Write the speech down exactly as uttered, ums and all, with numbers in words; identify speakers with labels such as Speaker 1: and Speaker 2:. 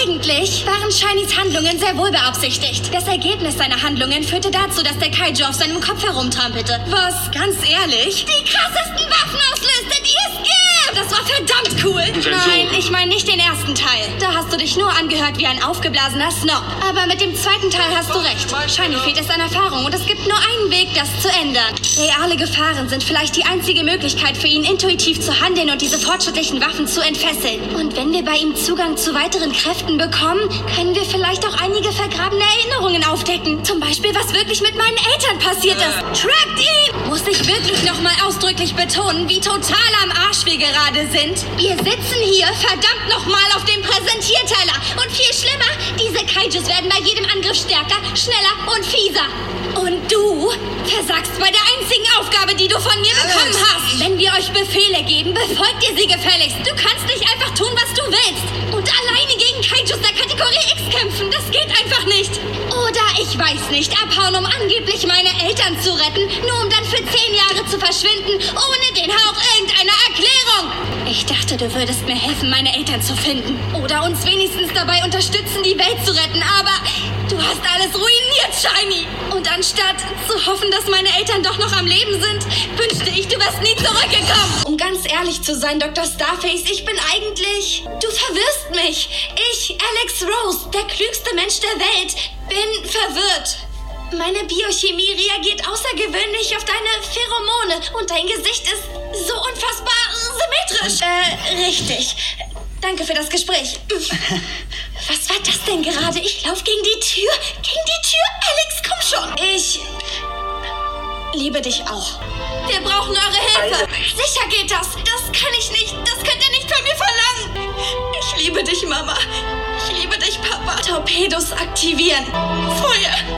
Speaker 1: Eigentlich waren Shinys Handlungen sehr wohl beabsichtigt. Das Ergebnis seiner Handlungen führte dazu, dass der Kaiju auf seinem Kopf herumtrampelte. Was, ganz ehrlich, die krassesten Waffen auslöste, die es gibt! Das war verdammt cool. Nein, ich meine nicht den ersten Teil. Da hast du dich nur angehört wie ein aufgeblasener Snob. Aber mit dem zweiten Teil hast du recht. Shiny fehlt es an Erfahrung und es gibt nur einen Weg, das zu ändern. Reale Gefahren sind vielleicht die einzige Möglichkeit für ihn, intuitiv zu handeln und diese fortschrittlichen Waffen zu entfesseln. Und wenn wir bei ihm Zugang zu weiteren Kräften bekommen, können wir vielleicht auch einige vergrabene Erinnerungen aufdecken. Zum Beispiel, was wirklich mit meinen Eltern passiert ist. Trackt ihn! Muss ich wirklich nochmal ausdrücklich betonen, wie total am Arsch wir gerade sind? Wir sitzen hier verdammt nochmal auf dem Präsentierteller. Und viel schlimmer, diese Kaijus werden bei jedem Angriff stärker, schneller und fieser. Und du versagst bei der einzigen Aufgabe, die du von mir bekommen hast. Wenn wir euch Befehle geben, befolgt ihr sie gefälligst. Du kannst nicht einfach tun, was du willst. Und alleine gegen Kaijus der Kategorie X kämpfen, das geht einfach nicht. Oder ich weiß nicht, abhauen, um angeblich meine Eltern zu retten, nur um dann für zehn Jahre zu verschwinden, ohne den Hauch irgendeiner Erklärung. Ich dachte, du würdest mir helfen, meine Eltern zu finden. Oder uns wenigstens dabei unterstützen, die Welt zu retten, aber du hast alles ruiniert, Shiny. Und anstatt zu hoffen, dass meine Eltern doch noch am Leben sind, wünschte ich, du wärst nie zurückgekommen. Um ganz ehrlich zu sein, Doktor Starface, ich bin eigentlich... Du verwirrst mich. Ich, Alex Rose, der klügste Mensch der Welt, bin verwirrt. Meine Biochemie reagiert außergewöhnlich auf deine Pheromone und dein Gesicht ist so unfassbar symmetrisch. Äh, richtig. Danke für das Gespräch. Was war das denn gerade? Ich laufe gegen die Tür. Gegen die Tür? Alex, komm schon. Ich liebe dich auch. Wir brauchen eure Hilfe. Sicher geht das. Das kann ich nicht. Das könnt ihr nicht von mir verlangen. Ich liebe dich, Mama. Ich liebe dich, Papa. Torpedos aktivieren. Feuer.